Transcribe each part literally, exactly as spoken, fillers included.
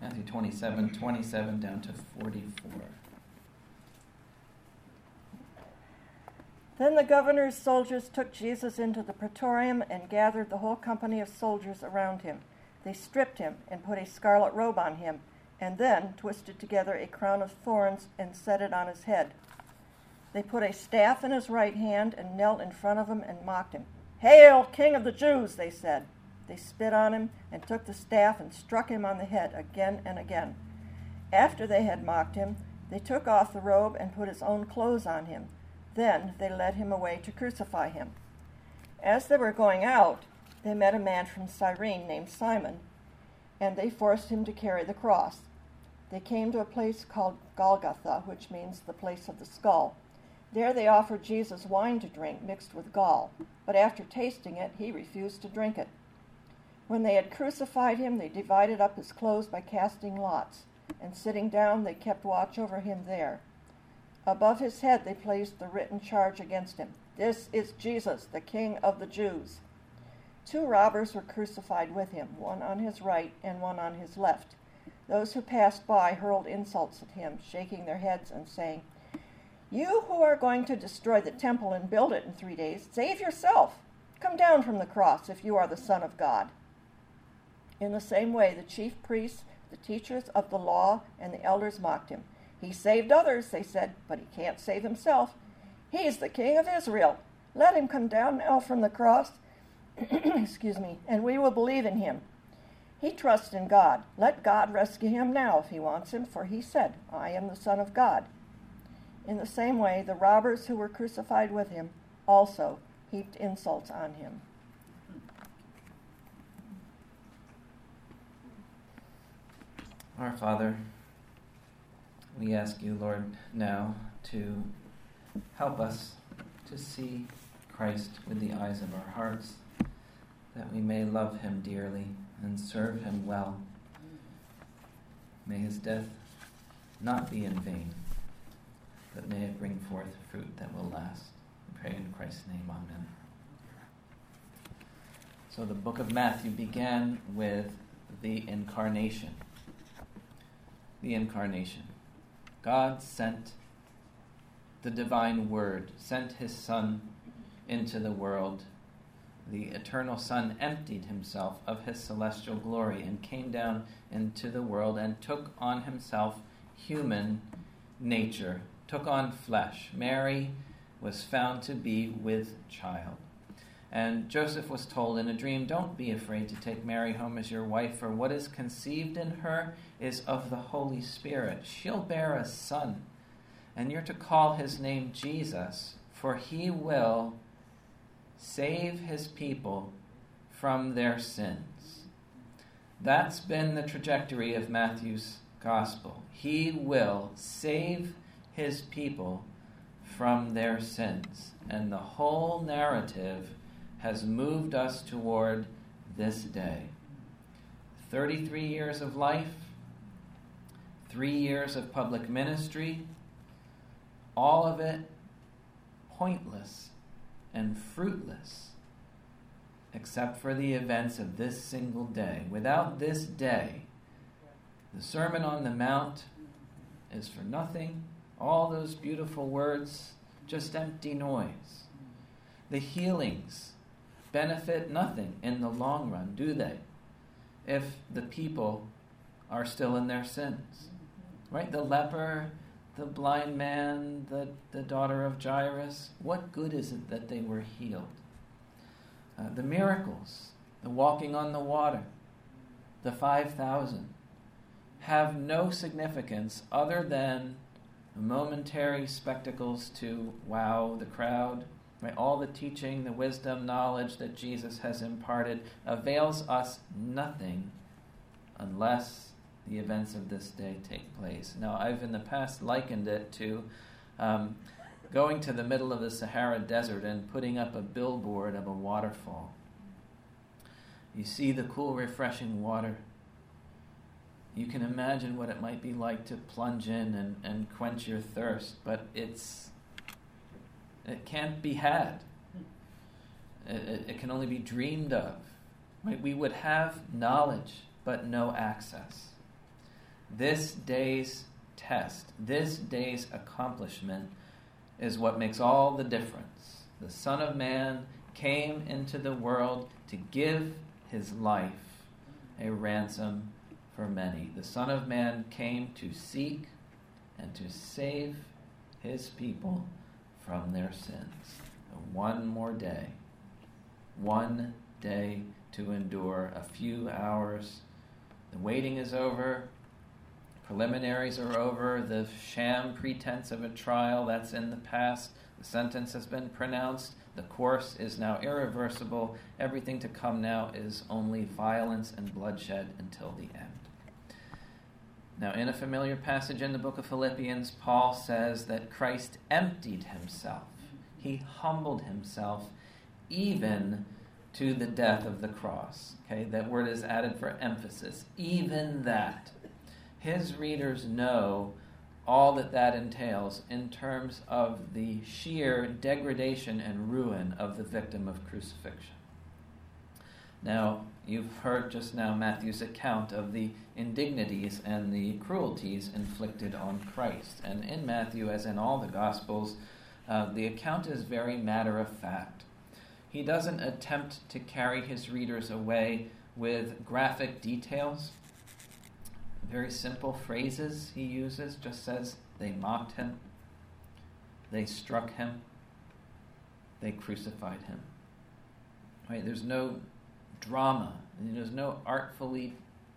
Matthew twenty-seven, twenty-seven down to forty-four. Then the governor's soldiers took Jesus into the praetorium and gathered the whole company of soldiers around him. They stripped him and put a scarlet robe on him, and then twisted together a crown of thorns and set it on his head. They put a staff in his right hand and knelt in front of him and mocked him. "Hail, King of the Jews," they said. They spit on him and took the staff and struck him on the head again and again. After they had mocked him, they took off the robe and put his own clothes on him. Then they led him away to crucify him. As they were going out, they met a man from Cyrene named Simon, and they forced him to carry the cross. They came to a place called Golgotha, which means the place of the skull. There they offered Jesus wine to drink mixed with gall, but after tasting it, he refused to drink it. When they had crucified him, they divided up his clothes by casting lots, and sitting down, they kept watch over him there. Above his head they placed the written charge against him. "This is Jesus, the King of the Jews." Two robbers were crucified with him, one on his right and one on his left. Those who passed by hurled insults at him, shaking their heads and saying, "You who are going to destroy the temple and build it in three days, save yourself. Come down from the cross if you are the Son of God." In the same way, the chief priests, the teachers of the law, and the elders mocked him. "He saved others," they said, "but he can't save himself. He's the King of Israel. Let him come down now from the cross, excuse me, and we will believe in him. He trusts in God. Let God rescue him now if he wants him, for he said, 'I am the Son of God.'" In the same way, the robbers who were crucified with him also heaped insults on him. Our Father, we ask you, Lord, now to help us to see Christ with the eyes of our hearts, that we may love him dearly and serve him well. May his death not be in vain, but may it bring forth fruit that will last. We pray in Christ's name, amen. So the book of Matthew began with the incarnation. The incarnation. God sent the divine word, sent his Son into the world. The eternal Son emptied himself of his celestial glory and came down into the world and took on himself human nature, took on flesh. Mary was found to be with child. And Joseph was told in a dream, "Don't be afraid to take Mary home as your wife, for what is conceived in her is of the Holy Spirit. She'll bear a son, and you're to call his name Jesus, for he will save his people from their sins." That's been the trajectory of Matthew's gospel. He will save his people from their sins. And the whole narrative has moved us toward this day. thirty-three years of life, three years of public ministry, all of it pointless and fruitless, except for the events of this single day. Without this day, the Sermon on the Mount is for nothing. All those beautiful words, just empty noise. The healings benefit nothing in the long run, do they? If the people are still in their sins. Right? The leper, the blind man, the, the daughter of Jairus, what good is it that they were healed? Uh, the miracles, the walking on the water, the five thousand, have no significance other than momentary spectacles to wow the crowd. Right? All the teaching, the wisdom, knowledge that Jesus has imparted avails us nothing unless the events of this day take place. Now, I've in the past likened it to um, going to the middle of the Sahara Desert and putting up a billboard of a waterfall. You see the cool, refreshing water. You can imagine what it might be like to plunge in and, and quench your thirst, but it's it can't be had. It, it, it can only be dreamed of. Right? We would have knowledge, but no access. This day's test, this day's accomplishment is what makes all the difference. The Son of Man came into the world to give his life a ransom for many. The Son of Man came to seek and to save his people from their sins. One more day. One day to endure. A few hours. The waiting is over. Preliminaries are over. The sham pretense of a trial, that's in the past. The sentence has been pronounced. The course is now irreversible. Everything to come now is only violence and bloodshed until the end. Now, in a familiar passage in the book of Philippians, Paul says that Christ emptied himself. He humbled himself even to the death of the cross. Okay, that word is added for emphasis. Even that. His readers know all that that entails in terms of the sheer degradation and ruin of the victim of crucifixion. Now, you've heard just now Matthew's account of the indignities and the cruelties inflicted on Christ. And in Matthew, as in all the Gospels, uh, the account is very matter of fact. He doesn't attempt to carry his readers away with graphic details. Very simple phrases he uses, just says they mocked him, they struck him, they crucified him. Right? There's no drama, there's no artfully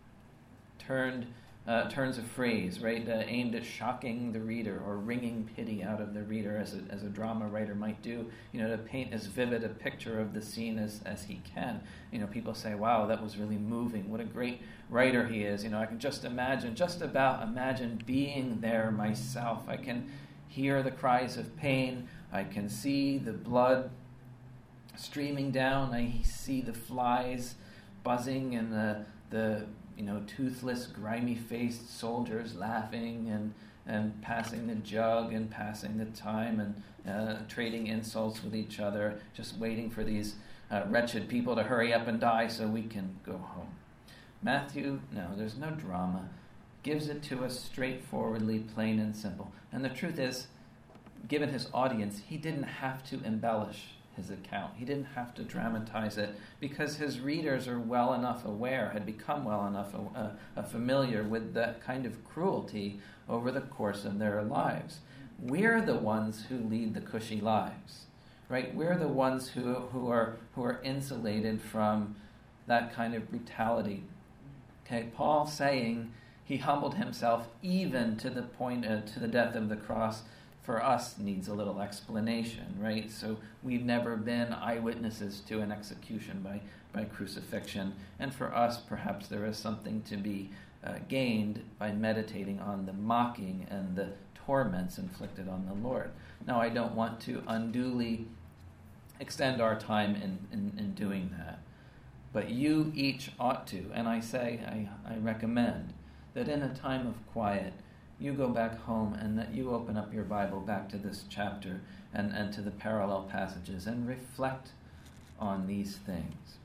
turned uh, turns of phrase, right, uh, aimed at shocking the reader or wringing pity out of the reader, as a, as a drama writer might do, you know, to paint as vivid a picture of the scene as, as he can. You know, people say, wow, that was really moving. What a great writer he is. You know, I can just imagine, just about imagine being there myself. I can hear the cries of pain. I can see the blood streaming down. I see the flies buzzing and the the you know toothless, grimy-faced soldiers laughing and and passing the jug and passing the time and uh, trading insults with each other, just waiting for these uh, wretched people to hurry up and die so we can go home. Matthew, no, there's no drama. Gives it to us straightforwardly, plain and simple. And the truth is, given his audience, he didn't have to embellish his account. He didn't have to dramatize it because his readers are well enough aware, had become well enough uh, uh, familiar with that kind of cruelty over the course of their lives. We're the ones who lead the cushy lives, right? We're the ones who who are who are insulated from that kind of brutality. Okay, Paul saying he humbled himself even to the point uh, to the death of the cross, for us needs a little explanation, right? So we've never been eyewitnesses to an execution by, by crucifixion. And for us, perhaps there is something to be uh, gained by meditating on the mocking and the torments inflicted on the Lord. Now, I don't want to unduly extend our time in, in, in doing that. But you each ought to, and I say, I, I recommend, that in a time of quiet, you go back home and that you open up your Bible back to this chapter and, and to the parallel passages and reflect on these things.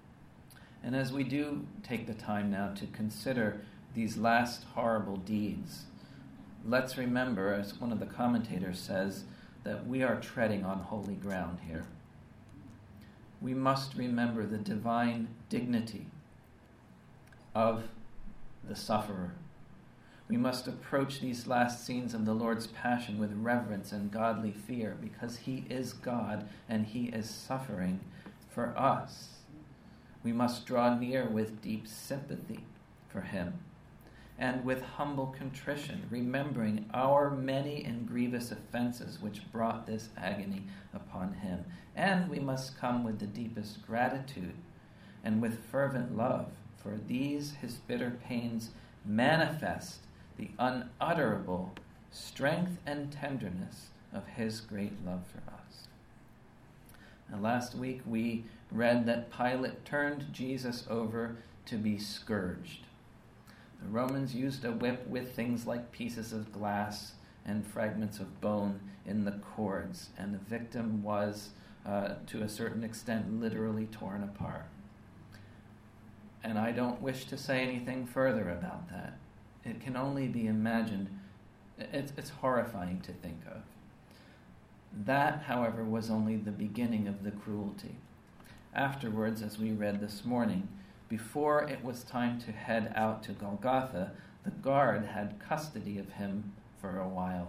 And as we do take the time now to consider these last horrible deeds, let's remember, as one of the commentators says, that we are treading on holy ground here. We must remember the divine dignity of the sufferer. We must approach these last scenes of the Lord's Passion with reverence and godly fear because he is God and he is suffering for us. We must draw near with deep sympathy for him and with humble contrition, remembering our many and grievous offenses which brought this agony upon him. And we must come with the deepest gratitude and with fervent love, for these his bitter pains manifest the unutterable strength and tenderness of his great love for us. And last week we read that Pilate turned Jesus over to be scourged. The Romans used a whip with things like pieces of glass and fragments of bone in the cords, and the victim was, uh, to a certain extent, literally torn apart. And I don't wish to say anything further about that. it can only be imagined. It's, it's horrifying to think of. That, however, was only the beginning of the cruelty. Afterwards, as we read this morning, before it was time to head out to Golgotha, the guard had custody of him for a while.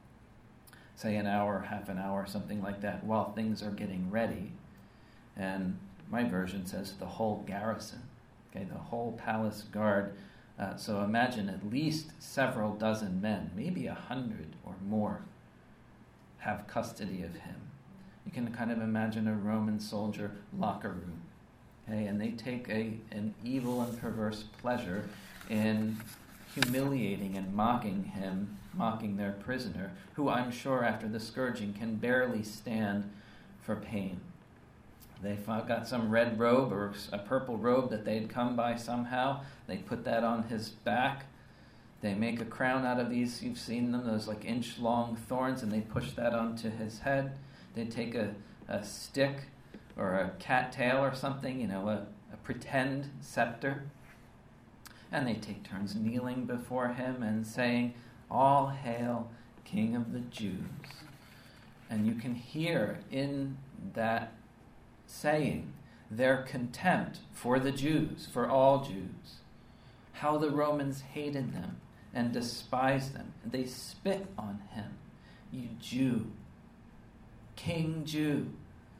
Say an hour, half an hour, something like that, while things are getting ready. And my version says the whole garrison, okay, the whole palace guard. Uh, so imagine at least several dozen men, maybe a hundred or more, have custody of him. You can kind of imagine a Roman soldier locker room, okay, and they take a an evil and perverse pleasure in humiliating and mocking him, mocking their prisoner, who I'm sure after the scourging can barely stand for pain. They've got some red robe or a purple robe that they'd come by somehow. They put that on his back. They make a crown out of these, you've seen them, those like inch-long thorns, and they push that onto his head. They take a, a stick or a cattail or something, you know, a, a pretend scepter, and they take turns kneeling before him and saying, "All hail, King of the Jews." And you can hear in that saying their contempt for the Jews, for all Jews, how the Romans hated them and despised them. They spit on him. "You Jew, King Jew."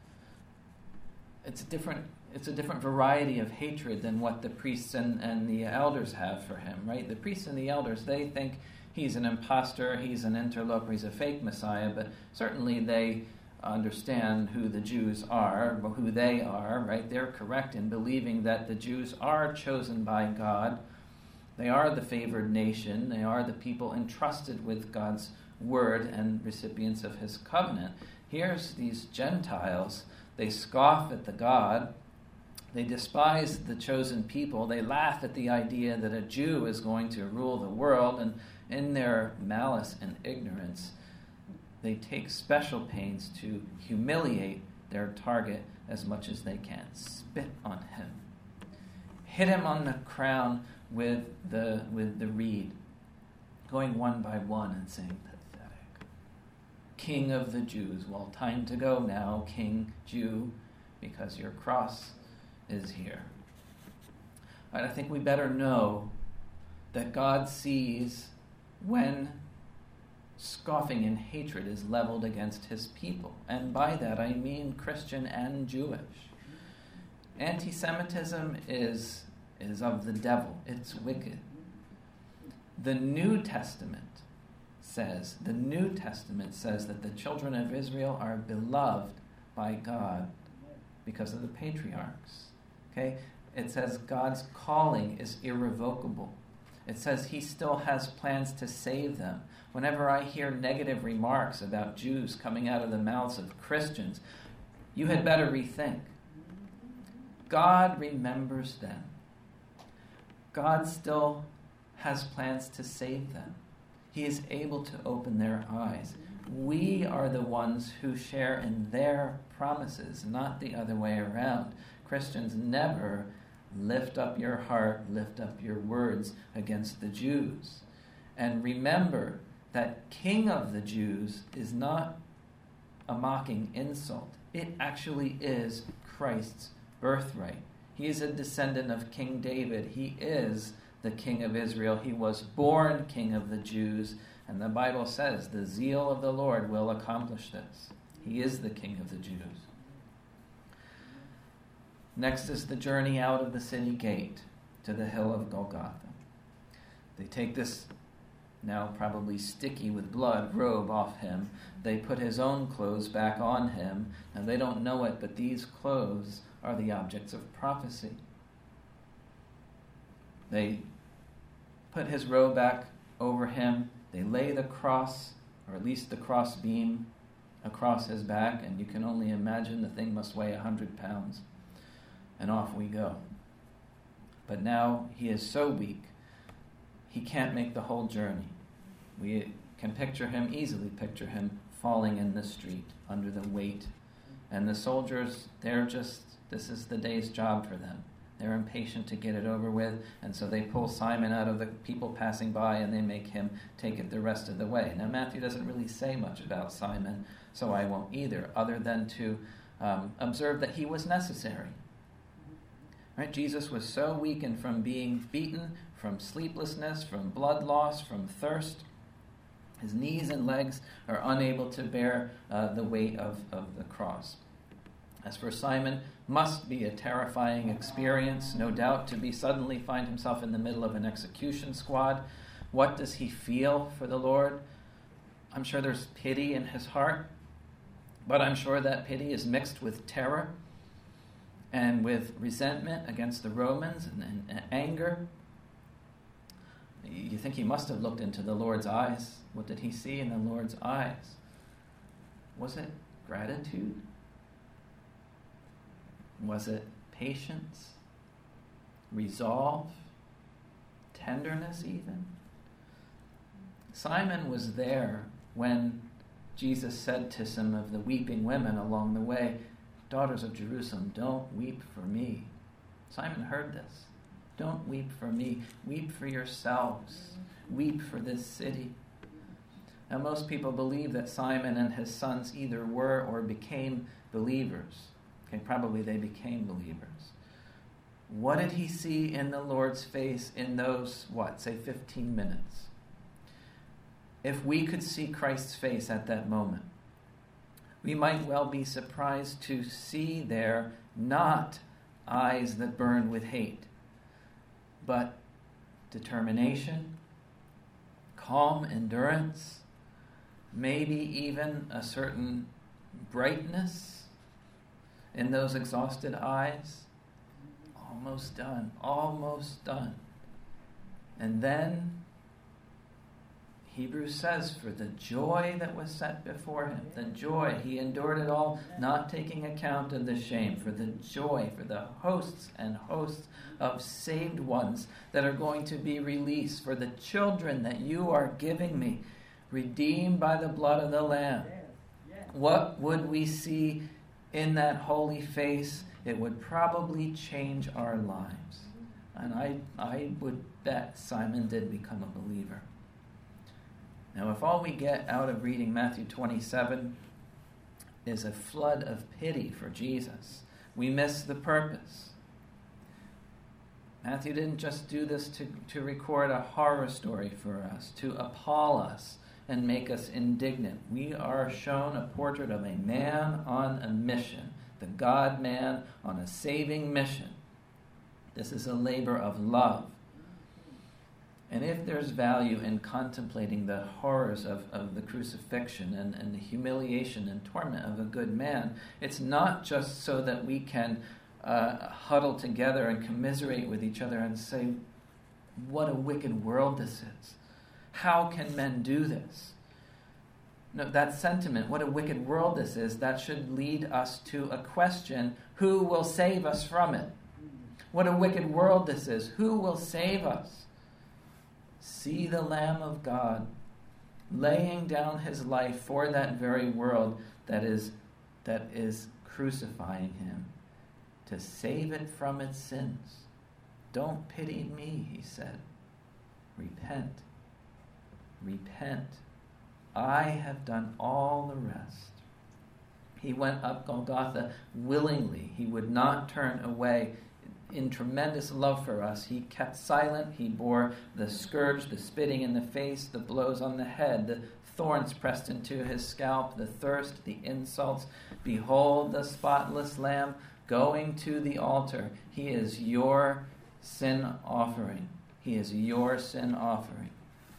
It's a different, it's a different variety of hatred than what the priests and, and the elders have for him, right? The priests and the elders, they think he's an imposter, he's an interloper, he's a fake Messiah, but certainly they understand who the Jews are, who they are, right? They're correct in believing that the Jews are chosen by God. They are the favored nation. They are the people entrusted with God's word and recipients of his covenant. Here's these Gentiles. They scoff at the God. They despise the chosen people. They laugh at the idea that a Jew is going to rule the world, and in their malice and ignorance, they take special pains to humiliate their target as much as they can. Spit on him. Hit him on the crown with the with the reed, going one by one and saying, "Pathetic. King of the Jews." Well, time to go now, King Jew, because your cross is here. And I think we better know that God sees when scoffing and hatred is leveled against his people. And by that I mean Christian and Jewish. Anti-Semitism is, is of the devil. It's wicked. The New Testament says, the New Testament says that the children of Israel are beloved by God because of the patriarchs. Okay? It says God's calling is irrevocable. It says he still has plans to save them. Whenever I hear negative remarks about Jews coming out of the mouths of Christians, you had better rethink. God remembers them. God still has plans to save them. He is able to open their eyes. We are the ones who share in their promises, not the other way around. Christians never lift up your heart, lift up your words against the Jews. And remember that King of the Jews is not a mocking insult. It actually is Christ's birthright. He is a descendant of King David. He is the King of Israel. He was born King of the Jews. And the Bible says the zeal of the Lord will accomplish this. He is the King of the Jews. Next is the journey out of the city gate to the hill of Golgotha. They take this now probably sticky with blood robe off him. They put his own clothes back on him, and they don't know it, but these clothes are the objects of prophecy. They put his robe back over him. They lay the cross, or at least the cross beam, across his back, and you can only imagine the thing must weigh a hundred pounds. And off we go. But now he is so weak, he can't make the whole journey. We can picture him, easily picture him, falling in the street under the weight. And the soldiers, they're just, this is the day's job for them. They're impatient to get it over with, and so they pull Simon out of the people passing by and they make him take it the rest of the way. Now, Matthew doesn't really say much about Simon, so I won't either, other than to um, observe that he was necessary. Right? Jesus was so weakened from being beaten, from sleeplessness, from blood loss, from thirst. His knees and legs are unable to bear uh, the weight of, of the cross. As for Simon, must be a terrifying experience, no doubt, to be suddenly find himself in the middle of an execution squad. What does he feel for the Lord? I'm sure there's pity in his heart, but I'm sure that pity is mixed with terror and with resentment against the Romans and, and, and anger. You think he must have looked into the Lord's eyes. What did he see in the Lord's eyes? Was it gratitude? Was it patience, resolve, tenderness even? Simon was there when Jesus said to some of the weeping women along the way, "Daughters of Jerusalem, don't weep for me." Simon heard this. Don't weep for me. Weep for yourselves. Weep for this city. Now, most people believe that Simon and his sons either were or became believers. Okay, probably they became believers. What did he see in the Lord's face in those, what, say fifteen minutes? If we could see Christ's face at that moment, we might well be surprised to see there not eyes that burn with hate, but determination, calm endurance, maybe even a certain brightness in those exhausted eyes. Almost done, almost done. And then Hebrews says, for the joy that was set before him, the joy, he endured it all, not taking account of the shame, for the joy, for the hosts and hosts of saved ones that are going to be released, for the children that you are giving me, redeemed by the blood of the Lamb. What would we see in that holy face? It would probably change our lives. And I, I would bet Simon did become a believer. Now, if all we get out of reading Matthew twenty-seven is a flood of pity for Jesus, we miss the purpose. Matthew didn't just do this to, to record a horror story for us, to appall us and make us indignant. We are shown a portrait of a man on a mission, the God-man on a saving mission. This is a labor of love. And if there's value in contemplating the horrors of, of the crucifixion and, and the humiliation and torment of a good man, it's not just so that we can uh, huddle together and commiserate with each other and say, what a wicked world this is. How can men do this? No, that sentiment, what a wicked world this is, that should lead us to a question, who will save us from it? What a wicked world this is. Who will save us? See the Lamb of God laying down his life for that very world that is, that is crucifying him, to save it from its sins. Don't pity me, he said. Repent. Repent. I have done all the rest. He went up Golgotha willingly. He would not turn away. In tremendous love for us, he kept silent. He bore the scourge, the spitting in the face, the blows on the head, the thorns pressed into his scalp, the thirst, the insults. Behold the spotless Lamb going to the altar. He is your sin offering. He is your sin offering.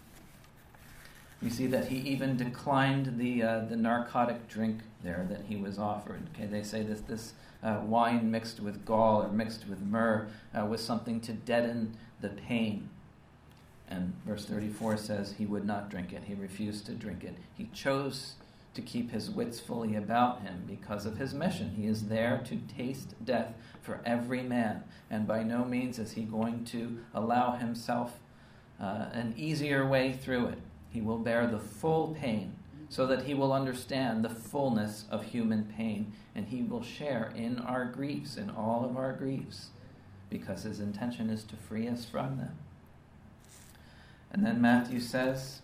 We see that he even declined the uh, the narcotic drink there that he was offered. Okay, they say this this uh, wine mixed with gall or mixed with myrrh uh, was something to deaden the pain. And verse thirty-four says he would not drink it. He refused to drink it. He chose to keep his wits fully about him because of his mission. He is there to taste death for every man. And by no means is he going to allow himself uh, an easier way through it. He will bear the full pain so that he will understand the fullness of human pain, and he will share in our griefs, in all of our griefs. because his intention is to free us from them. And then Matthew says,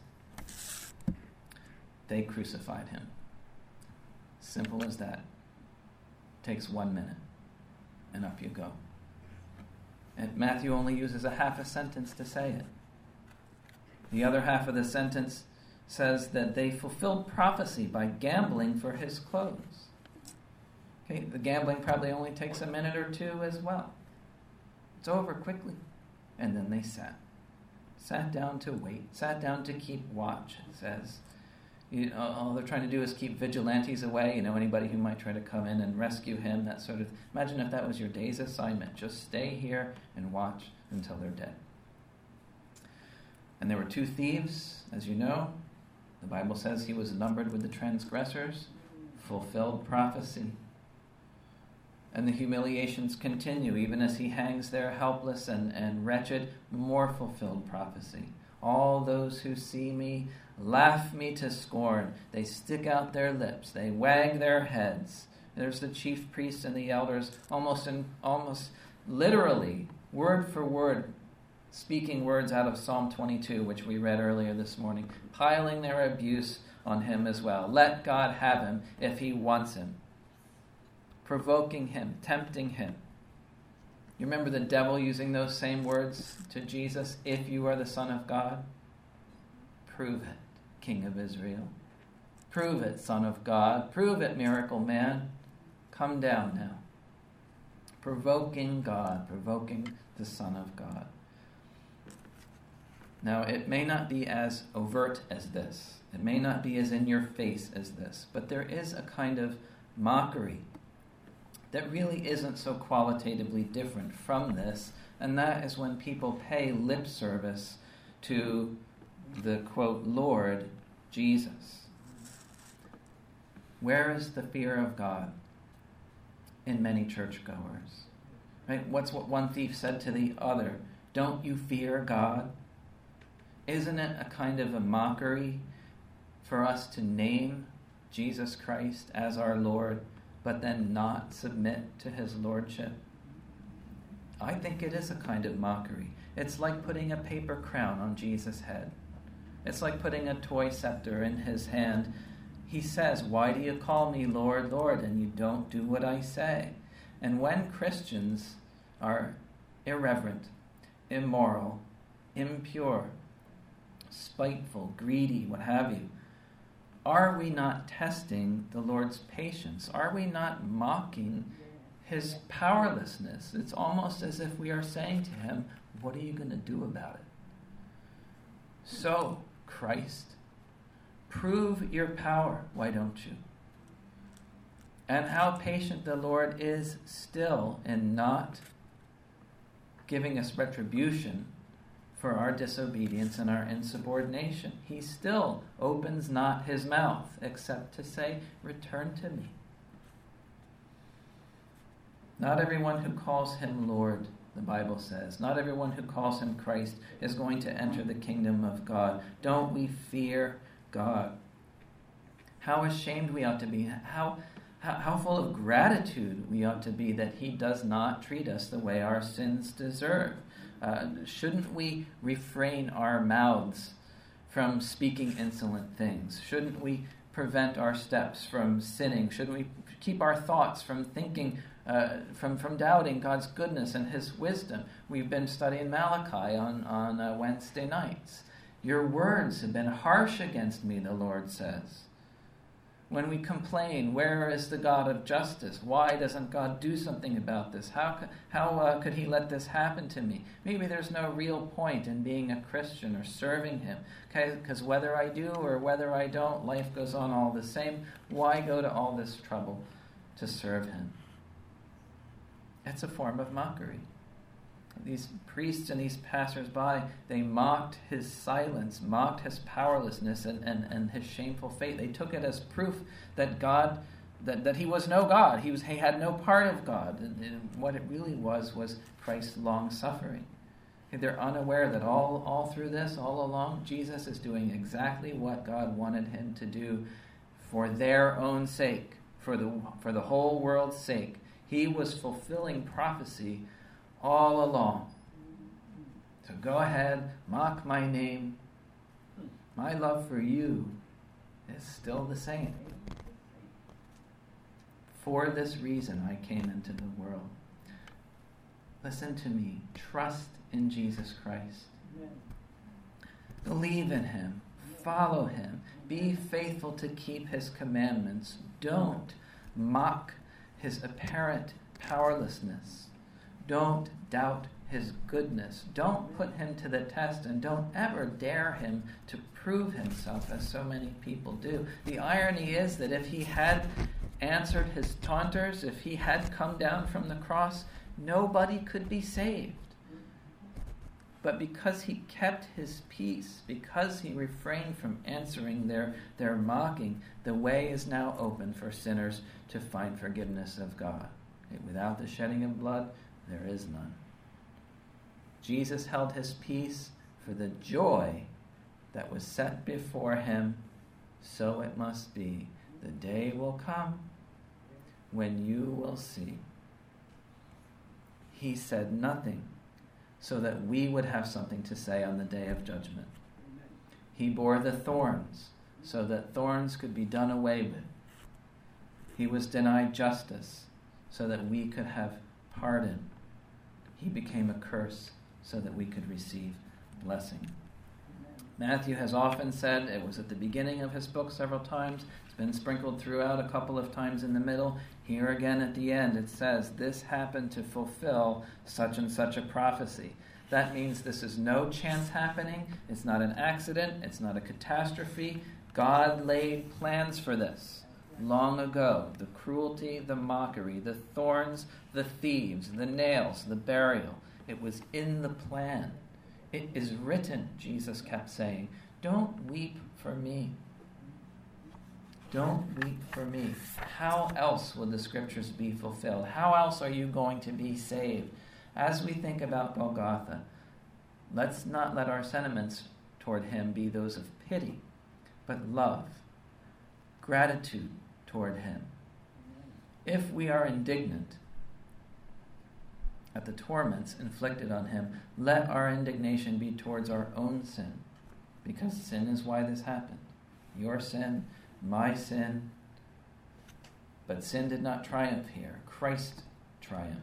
they crucified him. Simple as that. Takes one minute, and up you go. And Matthew only uses a half a sentence to say it. The other half of the sentence says that they fulfilled prophecy by gambling for his clothes. Okay, the gambling probably only takes a minute or two as well. It's over quickly. And then they sat. Sat down to wait. Sat down to keep watch, it says. You know, all they're trying to do is keep vigilantes away, you know, anybody who might try to come in and rescue him, that sort of... Imagine if that was your day's assignment. Just stay here and watch until they're dead. And there were two thieves, as you know. The Bible says he was numbered with the transgressors. Fulfilled prophecy. And the humiliations continue, even as he hangs there helpless and, and wretched. More fulfilled prophecy. All those who see me laugh me to scorn. They stick out their lips. They wag their heads. There's the chief priests and the elders, almost in, almost literally, word for word, speaking words out of Psalm twenty-two, which we read earlier this morning, piling their abuse on him as well. Let God have him if he wants him. Provoking him, tempting him. You remember the devil using those same words to Jesus? If you are the Son of God, prove it, King of Israel. Prove it, Son of God. Prove it, miracle man. Come down now. Provoking God, provoking the Son of God. Now, it may not be as overt as this. It may not be as in your face as this. But there is a kind of mockery that really isn't so qualitatively different from this, and that is when people pay lip service to the, quote, Lord Jesus. Where is the fear of God in many churchgoers? Right? What's what one thief said to the other? Don't you fear God? Isn't it a kind of a mockery for us to name Jesus Christ as our Lord, but then not submit to his lordship? I think it is a kind of mockery. It's like putting a paper crown on Jesus' head. It's like putting a toy scepter in his hand. He says, why do you call me Lord, Lord, and you don't do what I say? And when Christians are irreverent, immoral, impure, spiteful, greedy, what have you, are we not testing the Lord's patience? Are we not mocking his powerlessness? It's almost as if we are saying to him, what are you going to do about it? So, Christ, prove your power, why don't you? And how patient the Lord is still in not giving us retribution for our disobedience and our insubordination. He still opens not his mouth except to say, return to me. Not everyone who calls him Lord, the Bible says, not everyone who calls him Christ is going to enter the kingdom of God. Don't we fear God? How ashamed we ought to be. How, how, how full of gratitude we ought to be that he does not treat us the way our sins deserve. Uh, shouldn't we refrain our mouths from speaking insolent things? Shouldn't we prevent our steps from sinning? Shouldn't we keep our thoughts from thinking, uh, from, from doubting God's goodness and his wisdom? We've been studying Malachi on, on uh, Wednesday nights. Your words have been harsh against me, the Lord says. When we complain, where is the God of justice? Why doesn't God do something about this? How, how uh, could he let this happen to me? Maybe there's no real point in being a Christian or serving him. Because whether I do or whether I don't, life goes on all the same. Why go to all this trouble to serve him? It's a form of mockery. These priests and these passers-by, they mocked his silence, mocked his powerlessness and, and, and his shameful fate. They took it as proof that God, that, that he was no God. He was he had no part of God. And, and what it really was was Christ's long-suffering. They're unaware that all, all through this, all along, Jesus is doing exactly what God wanted him to do for their own sake, for the for the whole world's sake. He was fulfilling prophecy all along. So go ahead, mock my name. My love for you is still the same. For this reason I came into the world. Listen to me. Trust in Jesus Christ. Believe in him. Follow him. Be faithful to keep his commandments. Don't mock his apparent powerlessness. Don't doubt his goodness. Don't put him to the test, and don't ever dare him to prove himself, as so many people do. The irony is that if he had answered his taunters, if he had come down from the cross, nobody could be saved. But because he kept his peace, because he refrained from answering their, their mocking, the way is now open for sinners to find forgiveness of God. Without the shedding of blood, there is none. Jesus held his peace for the joy that was set before him. So it must be. The day will come when you will see. He said nothing so that we would have something to say on the day of judgment. He bore the thorns so that thorns could be done away with. He was denied justice so that we could have pardon. He became a curse so that we could receive blessing. Matthew has often said, it was at the beginning of his book several times, it's been sprinkled throughout a couple of times in the middle. Here again at the end it says, this happened to fulfill such and such a prophecy. That means this is no chance happening. It's not an accident. It's not a catastrophe. God laid plans for this long ago. The cruelty, the mockery, the thorns, the thieves, the nails, the burial. It was in the plan. It is written, Jesus kept saying. Don't weep for me. Don't weep for me. How else would the scriptures be fulfilled? How else are you going to be saved? As we think about Golgotha, let's not let our sentiments toward him be those of pity, but love, gratitude toward him. If we are indignant at the torments inflicted on him, let our indignation be towards our own sin, because sin is why this happened. Your sin, my sin. But sin did not triumph here. Christ triumphed.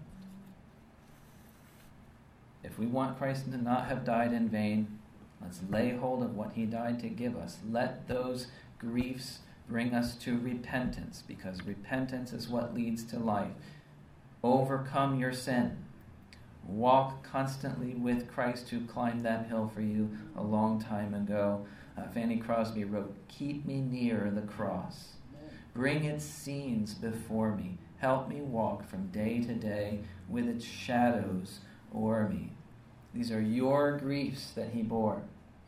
If we want Christ to not have died in vain, let's lay hold of what he died to give us. Let those griefs bring us to repentance, because repentance is what leads to life. Overcome your sin. Walk constantly with Christ, who climbed that hill for you a long time ago. Uh, Fanny Crosby wrote, keep me near the cross. Bring its scenes before me. Help me walk from day to day with its shadows o'er me. These are your griefs that he bore.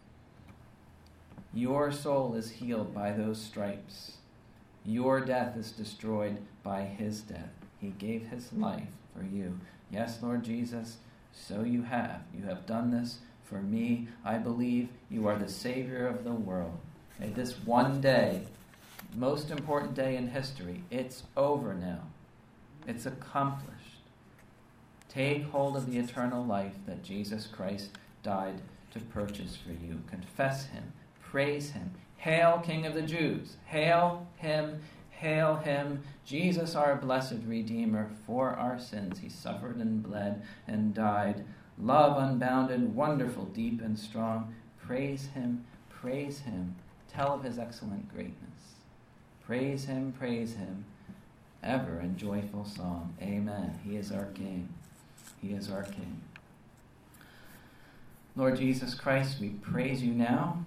Your soul is healed by those stripes. Your death is destroyed by his death. He gave his life for you. Yes, Lord Jesus, so you have. You have done this for me. I believe you are the Savior of the world. Okay, this one day, most important day in history, it's over now. It's accomplished. Take hold of the eternal life that Jesus Christ died to purchase for you. Confess him. Praise him. Hail, King of the Jews. Hail him. Hail him. Jesus, our blessed Redeemer. For our sins he suffered and bled and died. Love unbounded, wonderful, deep and strong. Praise him. Praise him. Tell of his excellent greatness. Praise him. Praise him. Ever in joyful song. Amen. He is our King. He is our King. Lord Jesus Christ, we praise you now.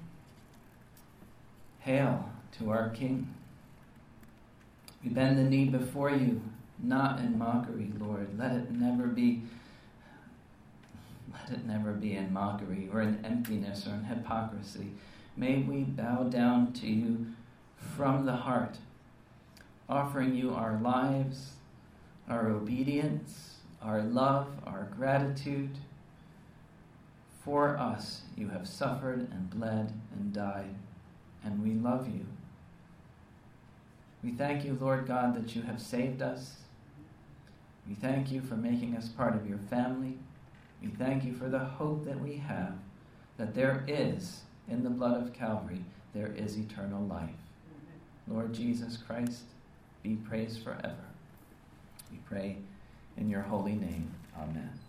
Hail to our King. We bend the knee before you, not in mockery, Lord. Let it never be, let it never be in mockery or in emptiness or in hypocrisy. May we bow down to you from the heart, offering you our lives, our obedience, our love, our gratitude. For us, you have suffered and bled and died, and we love you. We thank you, Lord God, that you have saved us. We thank you for making us part of your family. We thank you for the hope that we have, that there is, in the blood of Calvary, there is eternal life. Lord Jesus Christ, be praised forever. We pray in your holy name. Amen.